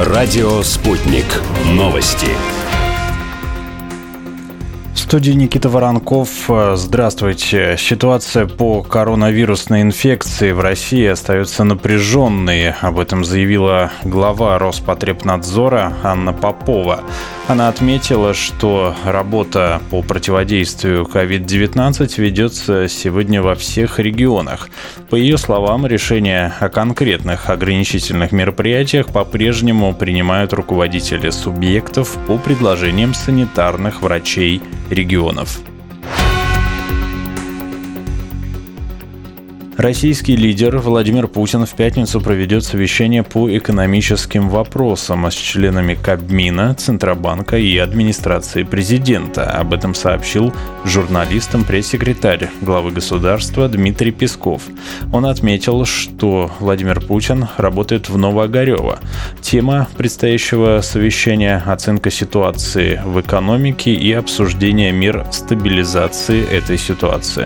Радио «Спутник». Новости. В студии Никита Воронков. Здравствуйте. Ситуация по коронавирусной инфекции в России остается напряженной. Об этом заявила глава Роспотребнадзора Анна Попова. Она отметила, что работа по противодействию COVID-19 ведется сегодня во всех регионах. По ее словам, решения о конкретных ограничительных мероприятиях по-прежнему принимают руководители субъектов по предложениям санитарных врачей регионов. Российский лидер Владимир Путин в пятницу проведет совещание по экономическим вопросам с членами Кабмина, Центробанка и администрации президента. Об этом сообщил журналистам пресс-секретарь главы государства Дмитрий Песков. Он отметил, что Владимир Путин работает в Новоогарёво. Тема предстоящего совещания – оценка ситуации в экономике и обсуждение мер стабилизации этой ситуации.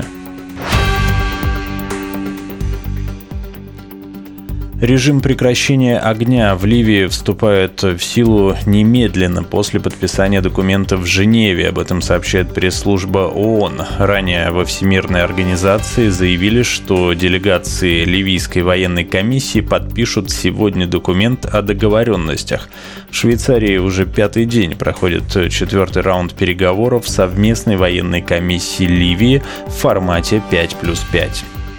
Режим прекращения огня в Ливии вступает в силу немедленно после подписания документа в Женеве. Об этом сообщает пресс-служба ООН. Ранее во Всемирной организации заявили, что делегации Ливийской военной комиссии подпишут сегодня документ о договоренностях. В Швейцарии уже 5-й день проходит 4-й раунд переговоров совместной военной комиссии Ливии в формате 5+5.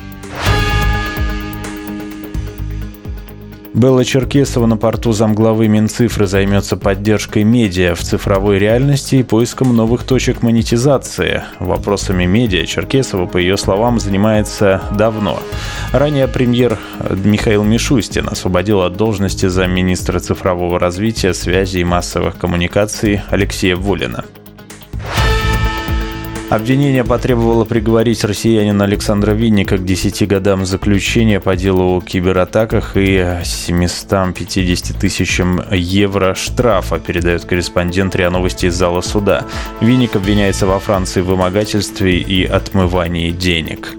Белла Черкесова на порту замглавы Минцифры займется поддержкой медиа в цифровой реальности и поиском новых точек монетизации. Вопросами медиа Черкесова, по ее словам, занимается давно. Ранее премьер Михаил Мишустин освободил от должности замминистра цифрового развития, связи и массовых коммуникаций Алексея Волина. Обвинение потребовало приговорить россиянина Александра Винника к 10 годам заключения по делу о кибератаках и 750 тысячам евро штрафа, передает корреспондент РИА Новости из зала суда. Винник обвиняется во Франции в вымогательстве и отмывании денег.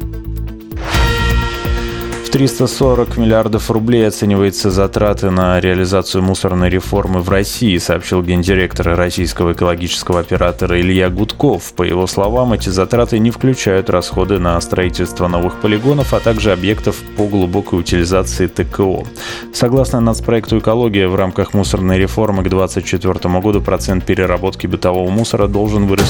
В 340 миллиардов рублей оцениваются затраты на реализацию мусорной реформы в России, сообщил гендиректор российского экологического оператора Илья Гудков. По его словам, эти затраты не включают расходы на строительство новых полигонов, а также объектов по глубокой утилизации ТКО. Согласно нацпроекту «Экология», в рамках мусорной реформы к 2024 году процент переработки бытового мусора должен вырасти